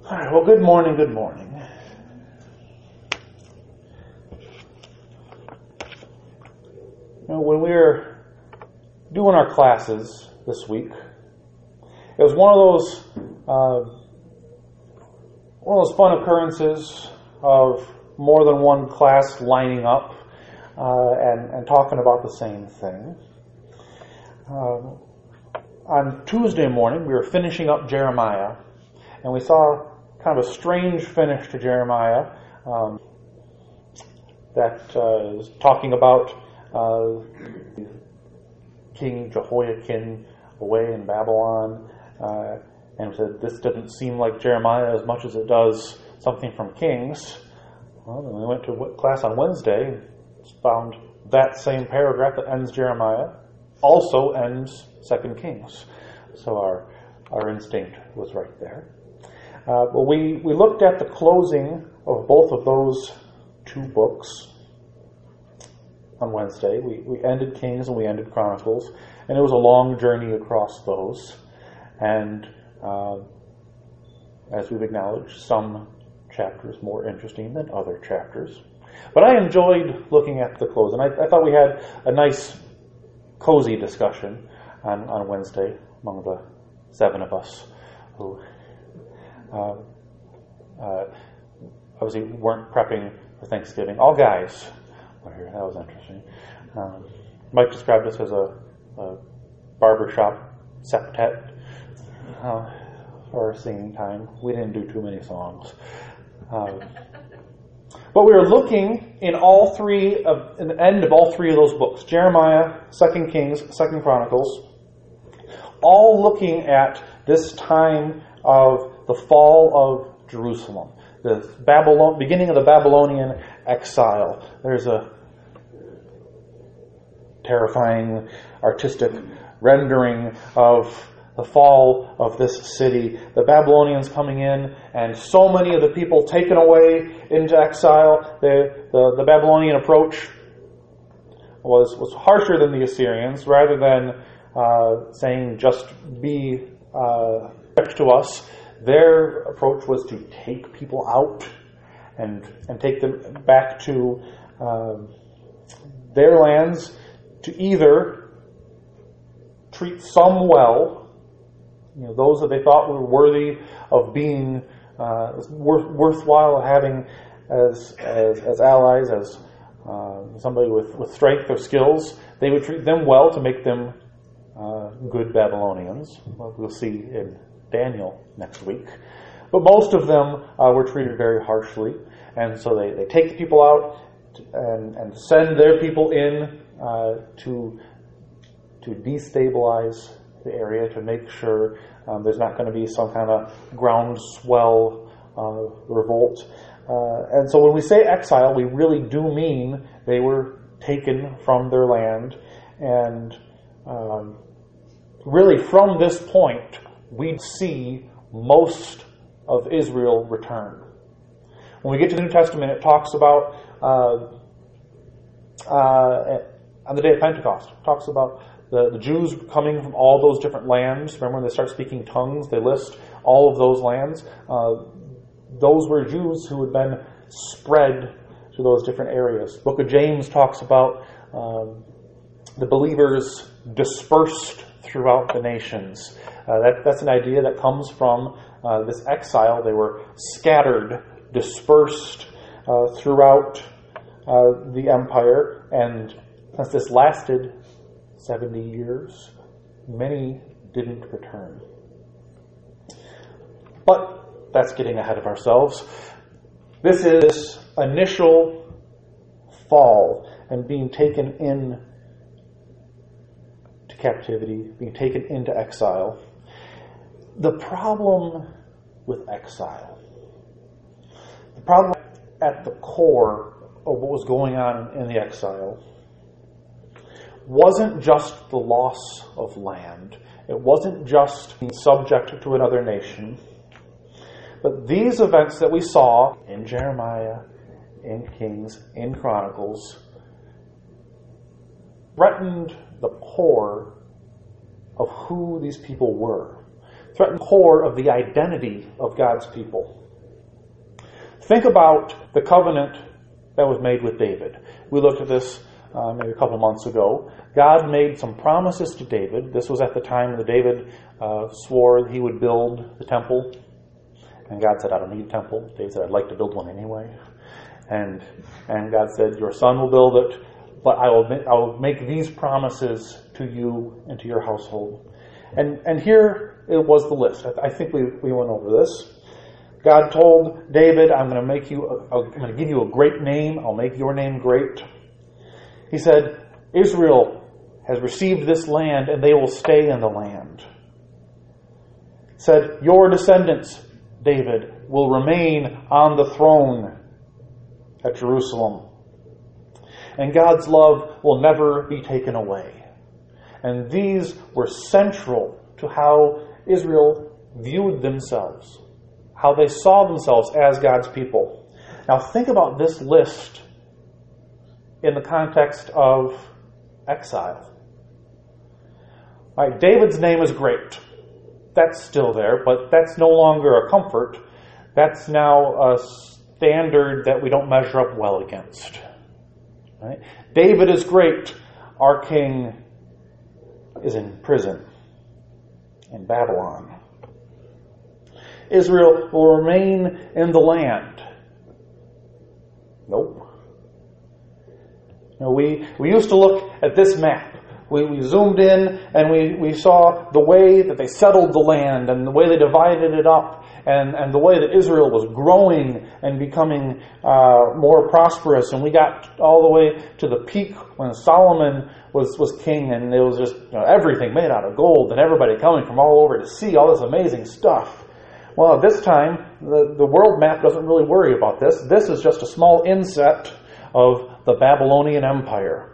All right, well, good morning, good morning. When we were doing our classes this week, it was one of those fun occurrences of more than one class lining up and talking about the same thing. On Tuesday morning, we were finishing up Jeremiah, and we saw kind of a strange finish to Jeremiah that is talking about King Jehoiakim away in Babylon, and said this didn't seem like Jeremiah as much as it does something from Kings. Well, then we went to class on Wednesday and found that same paragraph that ends Jeremiah also ends 2 Kings. So our instinct was right there. But we looked at the closing of both of those two books on Wednesday. We ended Kings and we ended Chronicles, and it was a long journey across those. And as we've acknowledged, some chapters more interesting than other chapters. But I enjoyed looking at the close, and I thought we had a nice, cozy discussion on Wednesday among the 7 of us who obviously weren't prepping for Thanksgiving. All guys were here. That was interesting. Mike described us as a barbershop septet for our singing time. We didn't do too many songs. But we were looking in the end of all three of those books, Jeremiah, 2 Kings, 2 Chronicles, all looking at this time of the fall of Jerusalem, the beginning of the Babylonian exile. There's a terrifying artistic rendering of the fall of this city, the Babylonians coming in, and so many of the people taken away into exile. The Babylonian approach was harsher than the Assyrians. Rather than saying just be to us, their approach was to take people out and take them back to their lands, to either treat some well, those that they thought were worthy of being worthwhile having as allies, as somebody with strength or skills. They would treat them well to make them good Babylonians. We'll see in Daniel next week. But most of them were treated very harshly, and so they take the people out and send their people in to destabilize the area, to make sure there's not going to be some kind of groundswell revolt. And so when we say exile, we really do mean they were taken from their land. And really from this point, we'd see most of Israel return. When we get to the New Testament, it talks about, on the day of Pentecost, it talks about the Jews coming from all those different lands. Remember when they start speaking tongues, they list all of those lands. Those were Jews who had been spread to those different areas. The book of James talks about the believers dispersed throughout the nations. That's an idea that comes from this exile. They were scattered, dispersed throughout the empire, and since this lasted 70 years, many didn't return. But that's getting ahead of ourselves. This is initial fall and being taken in to captivity, being taken into exile. The problem with exile, the problem at the core of what was going on in the exile, wasn't just the loss of land. It wasn't just being subject to another nation. But these events that we saw in Jeremiah, in Kings, in Chronicles, threatened the core of who these people were. threaten the core of the identity of God's people. Think about the covenant that was made with David. We looked at this maybe a couple months ago. God made some promises to David. This was at the time that David swore he would build the temple. And God said, I don't need a temple. David said, I'd like to build one anyway. And God said, your son will build it, but I will make these promises to you and to your household. And here it was the list. I think we went over this. God told David, I'm going to give you a great name. I'll make your name great. He said, Israel has received this land and they will stay in the land. He said, your descendants, David, will remain on the throne at Jerusalem. And God's love will never be taken away. And these were central to how Israel viewed themselves, how they saw themselves as God's people. Now think about this list in the context of exile. All right, David's name is great. That's still there, but that's no longer a comfort. That's now a standard that we don't measure up well against. Right? David is great. Our king is in prison in Babylon. Israel will remain in the land. Nope. We used to look at this map. We zoomed in and we saw the way that they settled the land and the way they divided it up and the way that Israel was growing and becoming more prosperous. And we got all the way to the peak when Solomon was king, and it was just everything made out of gold and everybody coming from all over to see all this amazing stuff. Well, at this time, the world map doesn't really worry about this. This is just a small inset of the Babylonian Empire.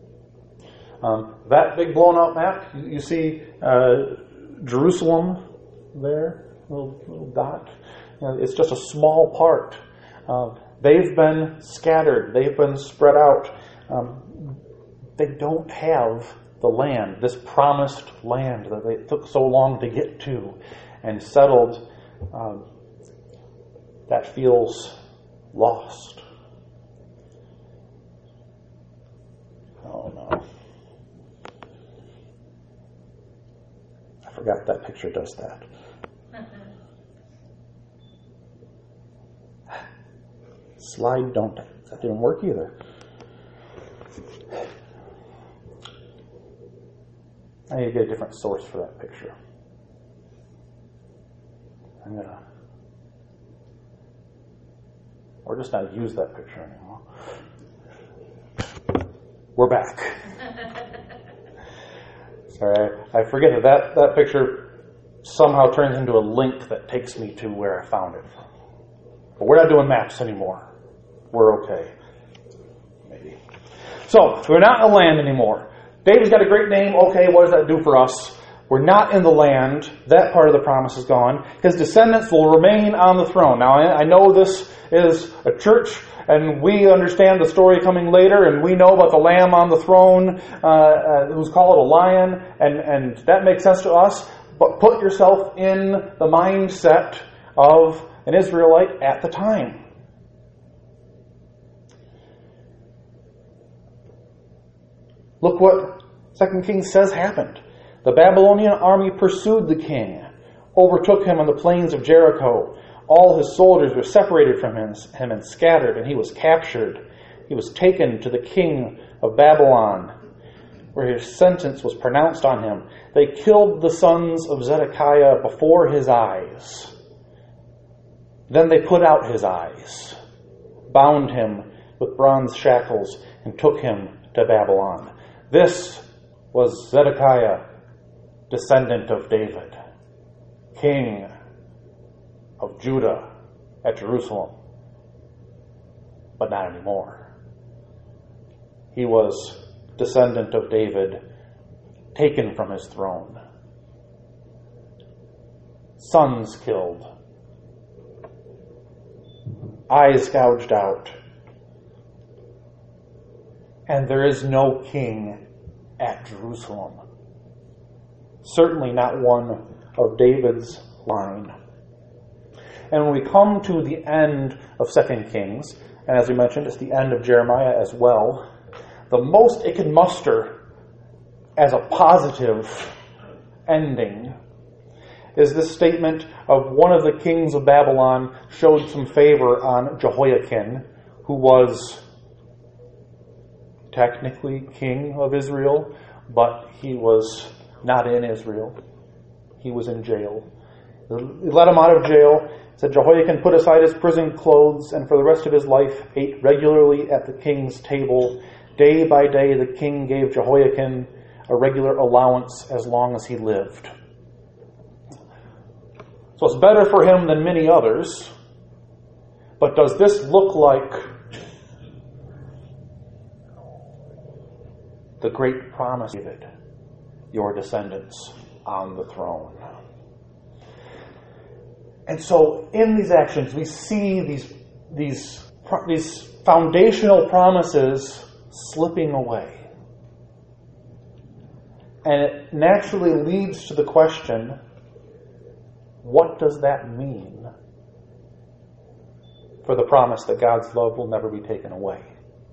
That big blown out map, you see Jerusalem there, little dot. It's just a small part. They've been scattered. They've been spread out. They don't have the land, this promised land that they took so long to get to and settled. That feels lost. Oh no. I forgot that picture does that. Slide don't. That didn't work either. I need to get a different source for that picture. Or just not use that picture anymore. We're back. Sorry, I forget that picture somehow turns into a link that takes me to where I found it. But we're not doing maps anymore. We're okay. Maybe. So, we're not in the land anymore. David's got a great name. Okay, what does that do for us? We're not in the land. That part of the promise is gone. His descendants will remain on the throne. Now, I know this is a church, and we understand the story coming later, and we know about the lamb on the throne who's called a lion, and that makes sense to us. But put yourself in the mindset of an Israelite at the time. Look what 2 Kings says happened. The Babylonian army pursued the king, overtook him on the plains of Jericho. All his soldiers were separated from him and scattered, and he was captured. He was taken to the king of Babylon, where his sentence was pronounced on him. They killed the sons of Zedekiah before his eyes. Then they put out his eyes, bound him with bronze shackles, and took him to Babylon. This was Zedekiah, descendant of David, king of Judah at Jerusalem, but not anymore. He was descendant of David, taken from his throne, sons killed, eyes gouged out, and there is no king at Jerusalem. Certainly not one of David's line. And when we come to the end of 2 Kings, and as we mentioned, it's the end of Jeremiah as well, the most it can muster as a positive ending is this statement of one of the kings of Babylon showed some favor on Jehoiakim, who was technically king of Israel, but he was not in Israel. He was in jail. He let him out of jail. Said Jehoiakim put aside his prison clothes and for the rest of his life ate regularly at the king's table. Day by day the king gave Jehoiakim a regular allowance as long as he lived. So it's better for him than many others. But does this look like the great promise of David, your descendants on the throne? And so in these actions, we see these foundational promises slipping away. And it naturally leads to the question, what does that mean for the promise that God's love will never be taken away?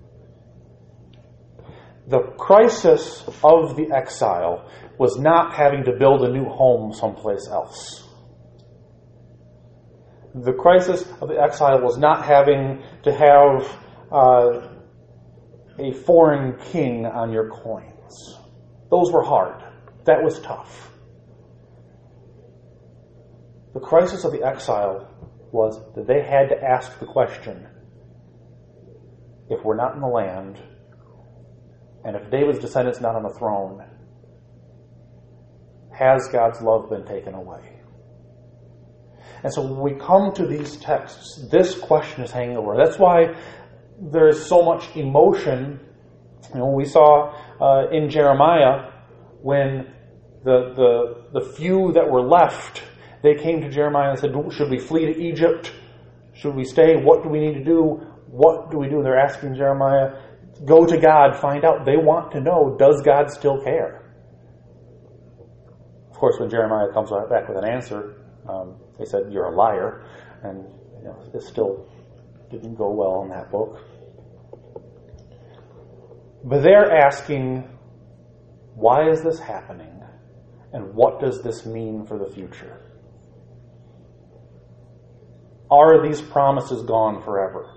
The crisis of the exile was not having to build a new home someplace else. The crisis of the exile was not having to have a foreign king on your coins. Those were hard. That was tough. The crisis of the exile was that they had to ask the question, if we're not in the land, and if David's descendants not on the throne, has God's love been taken away? And so when we come to these texts, this question is hanging over. That's why there's so much emotion. We saw in Jeremiah when the few that were left, they came to Jeremiah and said, should we flee to Egypt? Should we stay? What do we need to do? What do we do? They're asking Jeremiah, go to God, find out. They want to know, does God still care? Of course, when Jeremiah comes back with an answer, they said, you're a liar. And it still didn't go well in that book. But they're asking, why is this happening? And what does this mean for the future? Are these promises gone forever?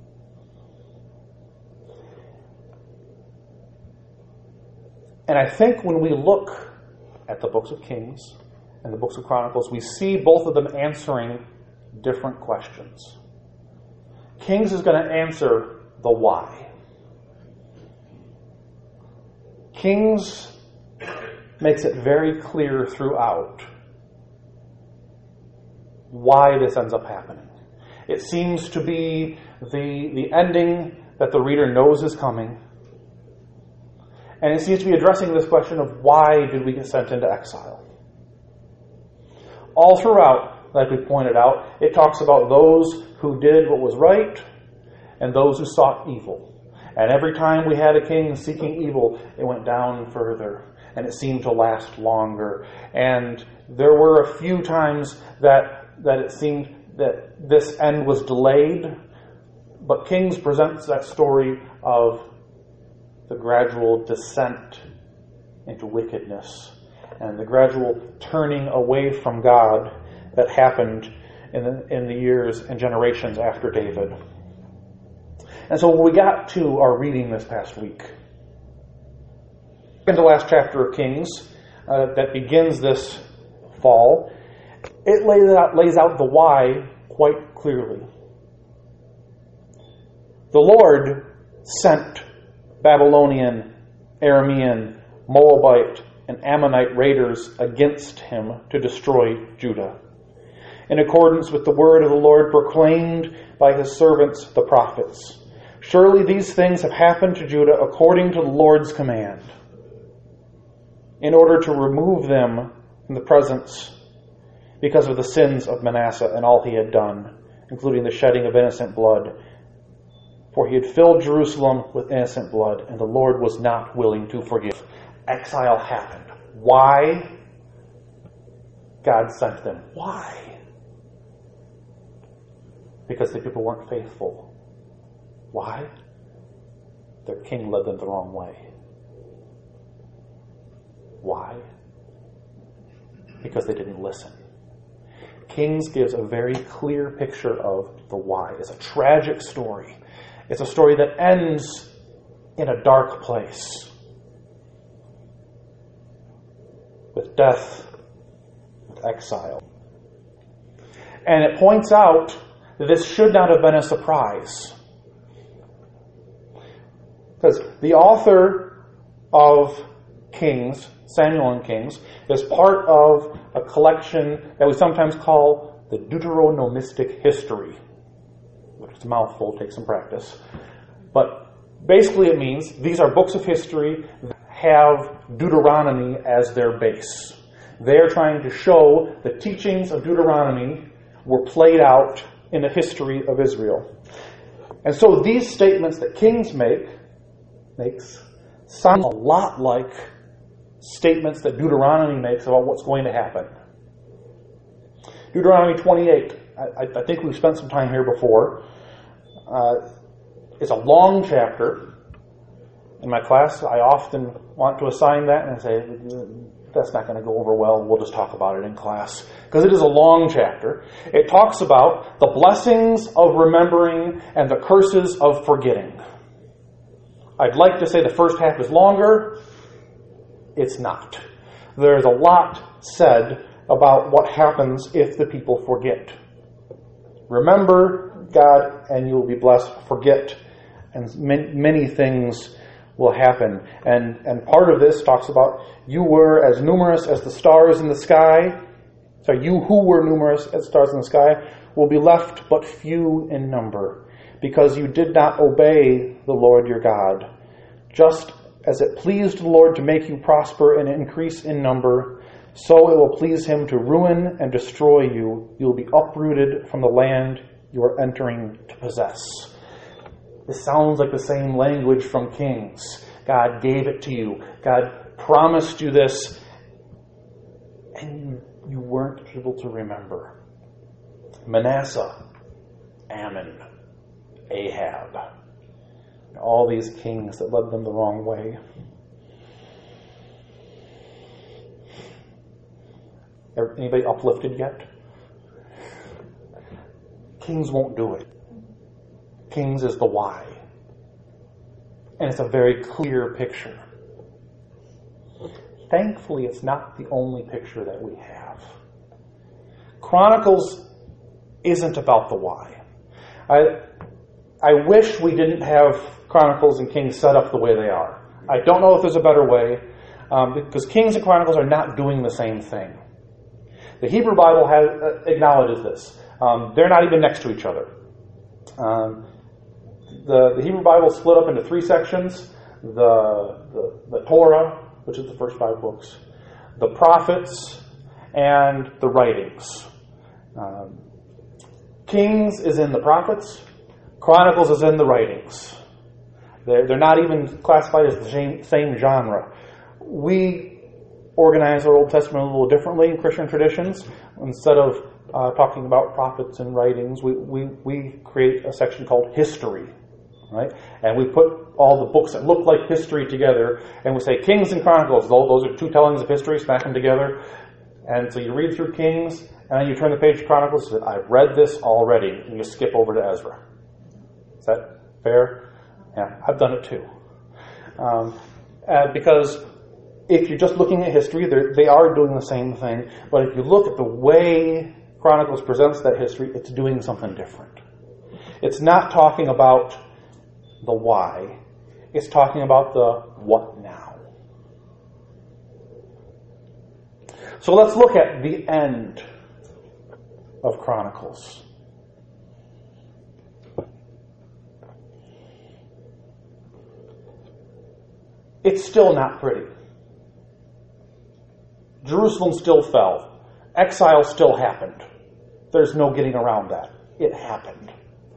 And I think when we look at the books of Kings and the books of Chronicles, we see both of them answering different questions. Kings is going to answer the why. Kings makes it very clear throughout why this ends up happening. It seems to be the ending that the reader knows is coming. And it seems to be addressing this question of why did we get sent into exile? All throughout, like we pointed out, it talks about those who did what was right and those who sought evil. And every time we had a king seeking evil, it went down further. And it seemed to last longer. And there were a few times that it seemed that this end was delayed. But Kings presents that story of the gradual descent into wickedness and the gradual turning away from God that happened in the years and generations after David. And so when we got to our reading this past week, in the last chapter of Kings that begins this fall, it lays out the why quite clearly. The Lord sent Babylonian, Aramean, Moabite, and Ammonite raiders against him to destroy Judah, in accordance with the word of the Lord proclaimed by his servants the prophets. Surely these things have happened to Judah according to the Lord's command, in order to remove them from the presence because of the sins of Manasseh and all he had done, including the shedding of innocent blood. For he had filled Jerusalem with innocent blood, and the Lord was not willing to forgive. Exile happened. Why? God sent them. Why? Because the people weren't faithful. Why? Their king led them the wrong way. Why? Because they didn't listen. Kings gives a very clear picture of the why. It's a tragic story. It's a story that ends in a dark place, with death, with exile. And it points out that this should not have been a surprise. Because the author of Kings, Samuel and Kings, is part of a collection that we sometimes call the Deuteronomistic history, which is a mouthful, takes some practice. But basically it means these are books of history that have Deuteronomy as their base. They're trying to show the teachings of Deuteronomy were played out in the history of Israel. And so these statements that Kings makes sound a lot like statements that Deuteronomy makes about what's going to happen. Deuteronomy 28. I think we've spent some time here before. It's a long chapter. In my class, I often want to assign that and say, that's not going to go over well. We'll just talk about it in class. Because it is a long chapter. It talks about the blessings of remembering and the curses of forgetting. I'd like to say the first half is longer. It's not. There's a lot said about what happens if the people forget. Remember God and you will be blessed. Forget and many things will happen. And part of this talks about you were as numerous as the stars in the sky. So you who were numerous as stars in the sky will be left but few in number, because you did not obey the Lord your God. Just as it pleased the Lord to make you prosper and increase in number, so it will please him to ruin and destroy you. You will be uprooted from the land you are entering to possess. This sounds like the same language from Kings. God gave it to you. God promised you this, and you weren't able to remember. Manasseh, Ammon, Ahab, all these kings that led them the wrong way. Anybody uplifted yet? Kings won't do it. Kings is the why. And it's a very clear picture. Thankfully, it's not the only picture that we have. Chronicles isn't about the why. I wish we didn't have Chronicles and Kings set up the way they are. I don't know if there's a better way, because Kings and Chronicles are not doing the same thing. The Hebrew Bible acknowledges this. They're not even next to each other. The Hebrew Bible is split up into three sections. The Torah, which is the first 5 books, the prophets, and the writings. Kings is in the prophets. Chronicles is in the writings. They're not even classified as the same genre. We organize our Old Testament a little differently in Christian traditions. Instead of talking about prophets and writings, we create a section called history, right? And we put all the books that look like history together, and we say Kings and Chronicles. Those are 2 tellings of history, smack them together. And so you read through Kings, and then you turn the page to Chronicles, and I've read this already, and you skip over to Ezra. Is that fair? Yeah, I've done it too. Because if you're just looking at history, they are doing the same thing. But if you look at the way Chronicles presents that history, it's doing something different. It's not talking about the why. It's talking about the what now. So let's look at the end of Chronicles. It's still not pretty. Jerusalem still fell. Exile still happened. There's no getting around that. It happened.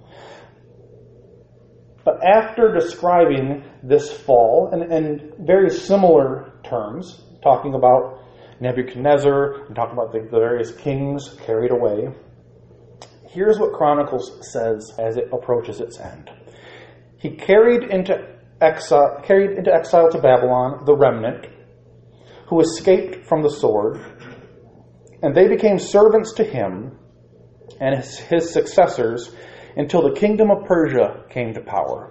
But after describing this fall, in very similar terms, talking about Nebuchadnezzar, and talked about the various kings carried away. Here's what Chronicles says as it approaches its end. He carried into exile to Babylon the remnant who escaped from the sword, and they became servants to him and his successors until the kingdom of Persia came to power.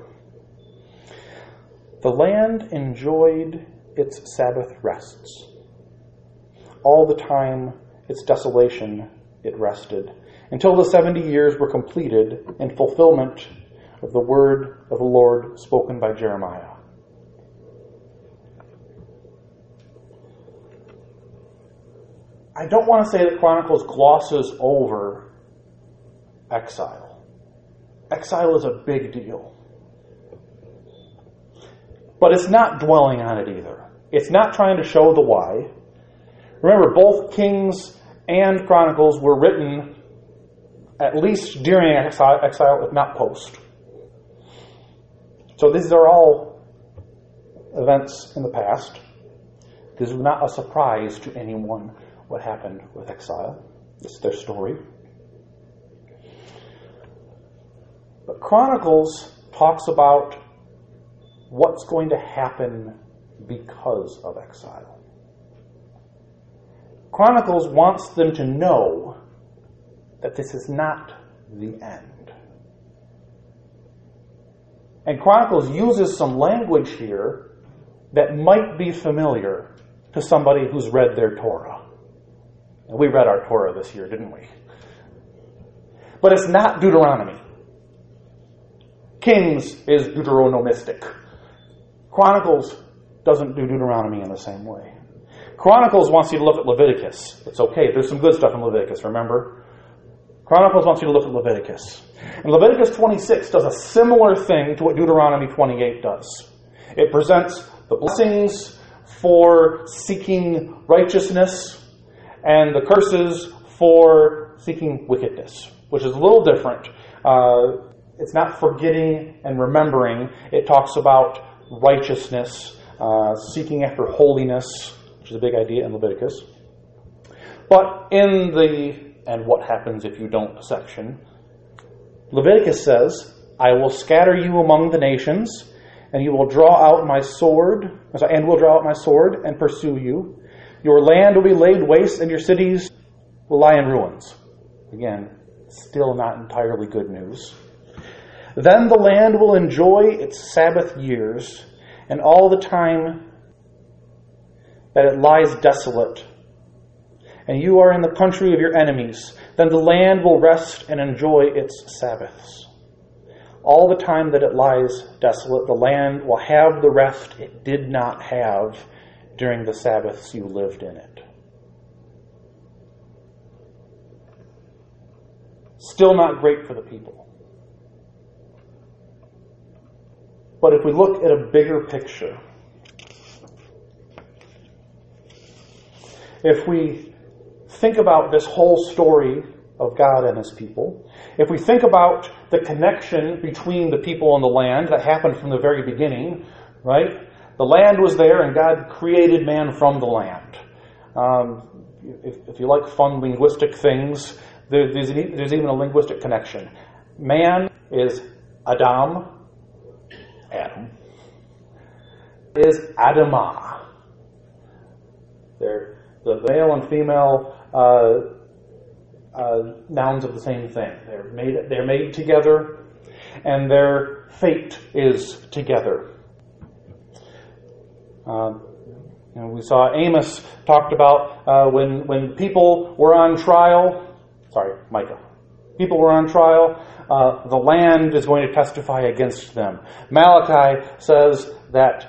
The land enjoyed its Sabbath rests. All the time its desolation it rested, until the 70 years were completed in fulfillment of the word of the Lord spoken by Jeremiah. I don't want to say that Chronicles glosses over exile. Exile is a big deal. But it's not dwelling on it either. It's not trying to show the why. Remember, both Kings and Chronicles were written at least during exile, if not post. So these are all events in the past. This is not a surprise to anyone what happened with exile. It's their story. But Chronicles talks about what's going to happen because of exile. Chronicles wants them to know that this is not the end. And Chronicles uses some language here that might be familiar to somebody who's read their Torah. And we read our Torah this year, didn't we? But it's not Deuteronomy. Kings is Deuteronomistic. Chronicles doesn't do Deuteronomy in the same way. Chronicles wants you to look at Leviticus. It's okay. There's some good stuff in Leviticus, remember? Chronicles wants you to look at Leviticus. And Leviticus 26 does a similar thing to what Deuteronomy 28 does. It presents the blessings for seeking righteousness and the curses for seeking wickedness, which is a little different. It's not forgetting and remembering. It talks about righteousness, seeking after holiness, which is a big idea in Leviticus. But in the "and what happens if you don't" section, Leviticus says, "I will scatter you among the nations, and you will draw out my sword, and pursue you. Your land will be laid waste, and your cities will lie in ruins." Again, still not entirely good news. "Then the land will enjoy its Sabbath years, and all the time that it lies desolate, and you are in the country of your enemies. Then the land will rest and enjoy its Sabbaths. All the time that it lies desolate, the land will have the rest it did not have during the Sabbaths you lived in it." Still not great for the people. But if we look at a bigger picture, if we think about this whole story of God and His people, if we think about the connection between the people and the land that happened from the very beginning, right? The land was there and God created man from the land. If you like fun linguistic things, there's even a linguistic connection. Man is Adam is Adamah. They're the male and female nouns of the same thing. They're made together, and their fate is together. We saw Amos talked about when people were on trial. Micah. People were on trial. The land is going to testify against them. Malachi says that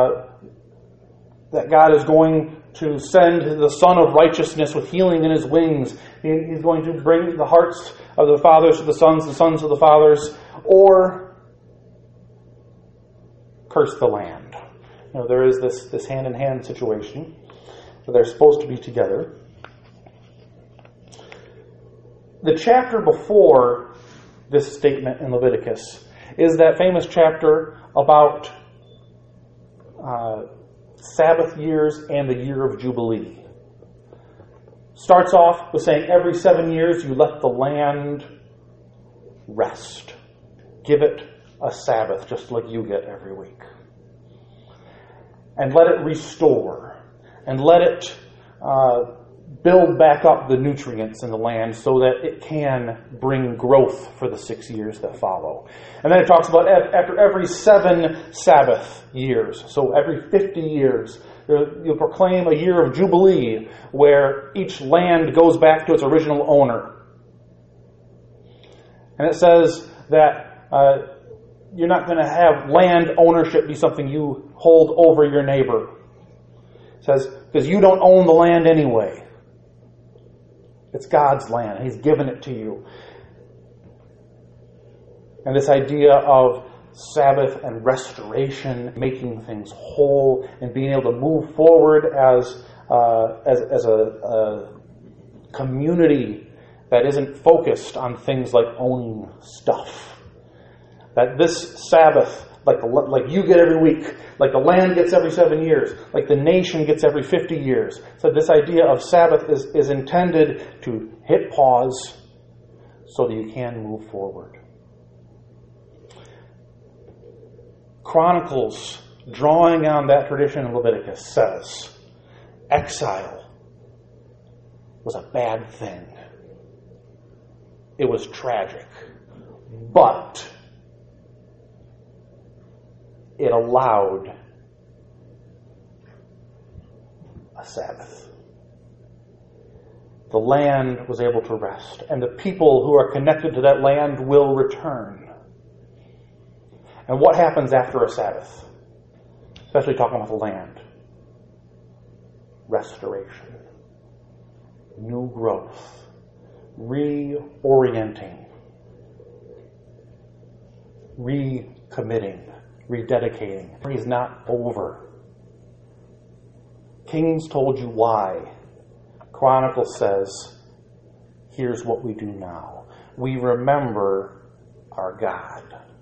God is going to send the Son of Righteousness with healing in His wings. He's going to bring the hearts of the fathers to the sons of the fathers, or curse the land. There is this hand-in-hand situation where they're supposed to be together. The chapter before this statement in Leviticus is that famous chapter about Sabbath years and the year of Jubilee. starts off with saying every 7 years you let the land rest. Give it a Sabbath, just like you get every week. And let it restore. And let it build back up the nutrients in the land so that it can bring growth for the 6 years that follow. And then it talks about after every 7 Sabbath years, so every 50 years, you'll proclaim a year of Jubilee where each land goes back to its original owner. And it says that you're not going to have land ownership be something you hold over your neighbor. It says, because you don't own the land anyway. It's God's land. He's given it to you. And this idea of Sabbath and restoration, making things whole, and being able to move forward as a community that isn't focused on things like owning stuff. That this Sabbath, like you get every week, like the land gets every 7 years, like the nation gets every 50 years. So this idea of Sabbath is intended to hit pause so that you can move forward. Chronicles, drawing on that tradition in Leviticus, says exile was a bad thing. It was tragic. But it allowed a Sabbath. The land was able to rest, and the people who are connected to that land will return. And what happens after a Sabbath? Especially talking about the land. Restoration. New growth. Reorienting. Recommitting. Rededicating. He's not over. Kings told you why. Chronicles says, here's what we do now. We remember our God.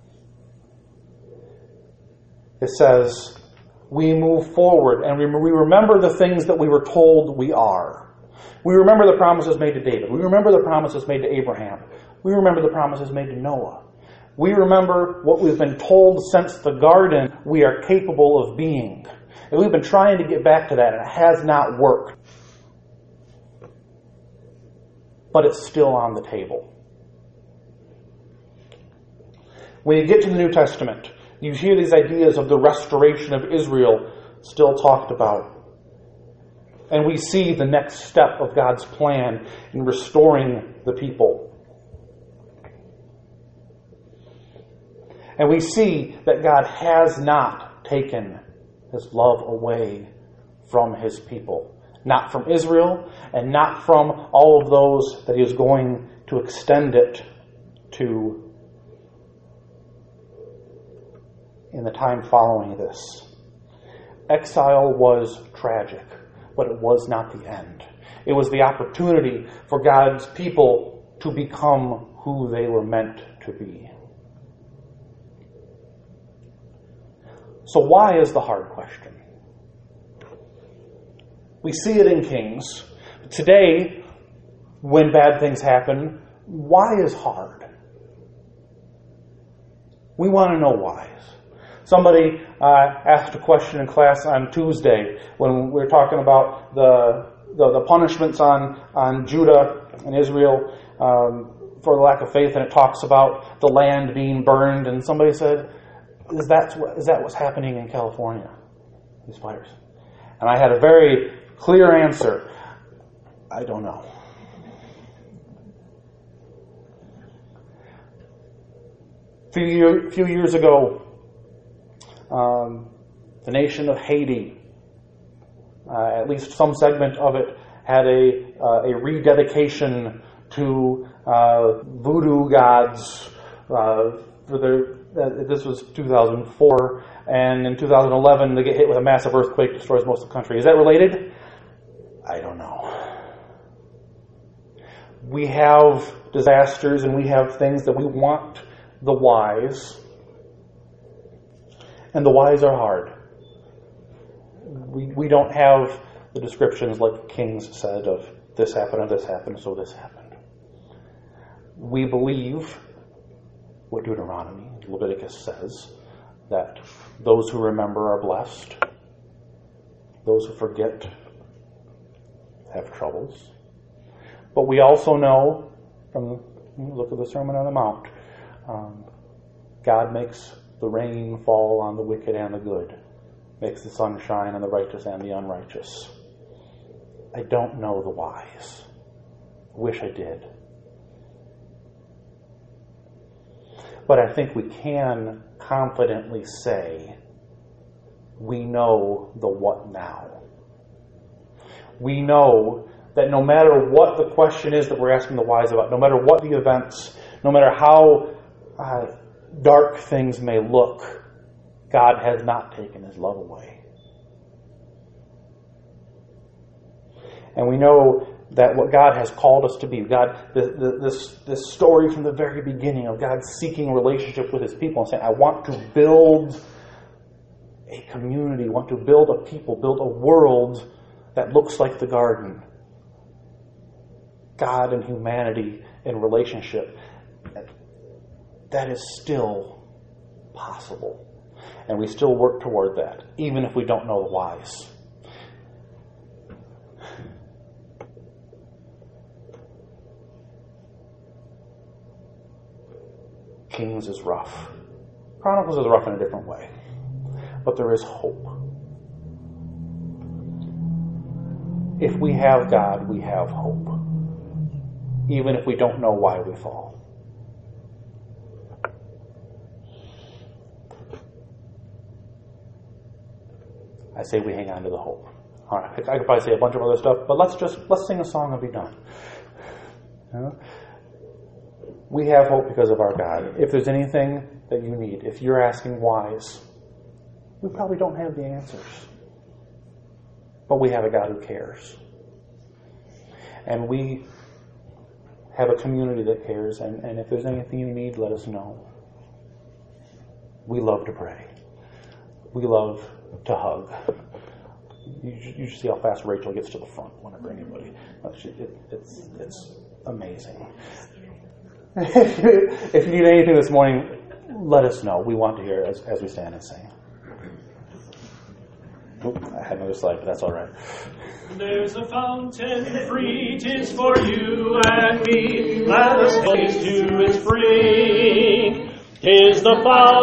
It says, we move forward and we remember the things that we were told we are. We remember the promises made to David. We remember the promises made to Abraham. We remember the promises made to Noah. We remember what we've been told since the garden we are capable of being. And we've been trying to get back to that, and it has not worked. But it's still on the table. When you get to the New Testament, you hear these ideas of the restoration of Israel still talked about. And we see the next step of God's plan in restoring the people. And we see that God has not taken His love away from His people. Not from Israel, and not from all of those that He is going to extend it to in the time following this. Exile was tragic, but it was not the end. It was the opportunity for God's people to become who they were meant to be. So why is the hard question? We see it in Kings. Today, when bad things happen, why is hard? We want to know why. Somebody asked a question in class on Tuesday when we were talking about the punishments on Judah and Israel for the lack of faith, and it talks about the land being burned, and somebody said, Is that what's happening in California? These fires. And I had a very clear answer. I don't know. A few years ago, the nation of Haiti, at least some segment of it, had a rededication to voodoo gods for their. This was 2004, and in 2011 they get hit with a massive earthquake, destroys most of the country. Is that related? I don't know. We have disasters and we have things that we want the whys, and the whys are hard. We don't have the descriptions like Kings said of this happened and this happened, so this happened. We believe what Deuteronomy, Leviticus says, that those who remember are blessed. Those who forget have troubles. But we also know, from the look at the Sermon on the Mount, God makes the rain fall on the wicked and the good, makes the sun shine on the righteous and the unrighteous. I don't know the whys. Wish I did. But I think we can confidently say we know the what now. We know that no matter what the question is that we're asking the whys about, no matter what the events, no matter how dark things may look, God has not taken His love away. And we know that what God has called us to be, God, this story from the very beginning of God seeking relationship with His people and saying, I want to build a community, want to build a people, build a world that looks like the garden. God and humanity in relationship. That is still possible. And we still work toward that, even if we don't know the whys. Kings is rough. Chronicles is rough in a different way. But there is hope. If we have God, we have hope. Even if we don't know why we fall. I say we hang on to the hope. All right, I could probably say a bunch of other stuff, but let's sing a song and be done. You know? We have hope because of our God. If there's anything that you need, if you're asking whys, we probably don't have the answers. But we have a God who cares. And we have a community that cares, and if there's anything you need, let us know. We love to pray. We love to hug. You should see how fast Rachel gets to the front whenever anybody. It's amazing. If you need anything this morning, let us know. We want to hear it as we stand and sing. Oop, I had another slide, but that's all right. There's a fountain free, 'tis for you and me. Let us gaze to its spring. 'Tis the fountain.